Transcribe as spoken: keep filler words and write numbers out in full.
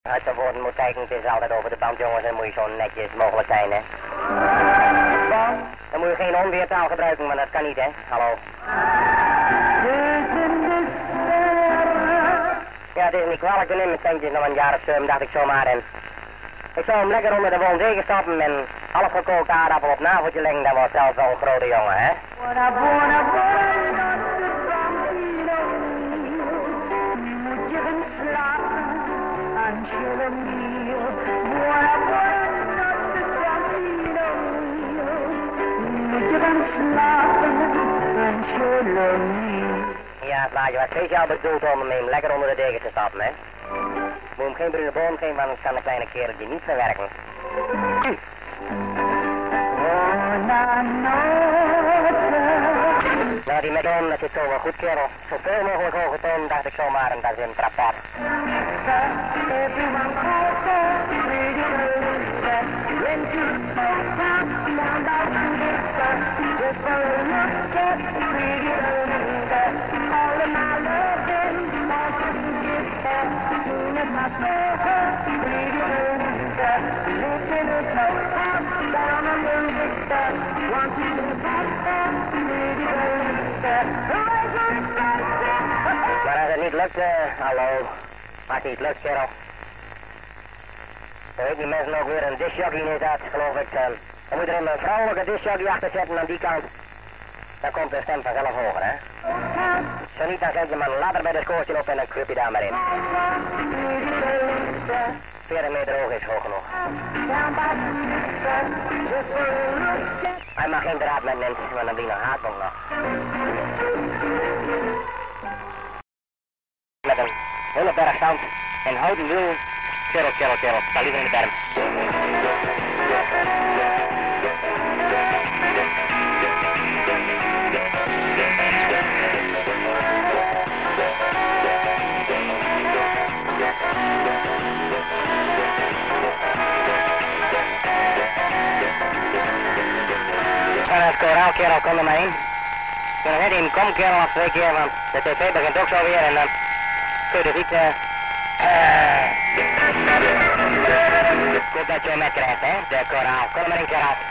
Als je voor moet kijken, het is altijd over de band, jongens, dan moet je zo netjes mogelijk zijn, hè. Dan moet je geen onweertaal gebruiken, maar dat kan niet, hè. Hallo. Ja, het is niet kwalijk te nemen, centjes nog een jaar of zo, dacht ik zomaar. En ik zou hem lekker onder de woonzegen stappen en half gekookt aardappel op naveltje leggen, dat was zelfs wel een grote jongen, hè. Ja, het laatje was speciaal bedoeld om hem lekker onder de degen te stappen, hè. Moet hem geen brune boom geven, want dan kan een kleine kereltje niet verwerken. Hm. Nou, die met om, dat is toch wel goed, kerel. Zoveel mogelijk hoge toon, dacht ik zomaar, en dat is een trapad. Maar als het niet lukt, uh, hallo, als het niet lukt, kerel. Dan weet die mensen ook weer een discjockey in is uit, geloof ik. Uh, dan moet er een vrouwelijke discjockey achter zetten aan die kant. Dan komt de stem vanzelf hoger, hè. Zo niet, dan zet je maar een ladder bij de schoortje op en dan kruip je daar maar in. veertig meter hoog is hoog genoeg. Hij mag geen draad met mensen, want dan die nog haakbonk nog. Met een hele berg zand en houten wiel. Kerel, kerel, kerel. Sta liever in de berm. En het koraal, kerel, kom er maar in. Ik ben er net in, kom kerel, af twee keer, want de tv begint ook zo weer en dan kun je dus niet... Uh, uh, ik hoop dat je hem met krijgt, hè, de koraal. Kom er maar in, kerel.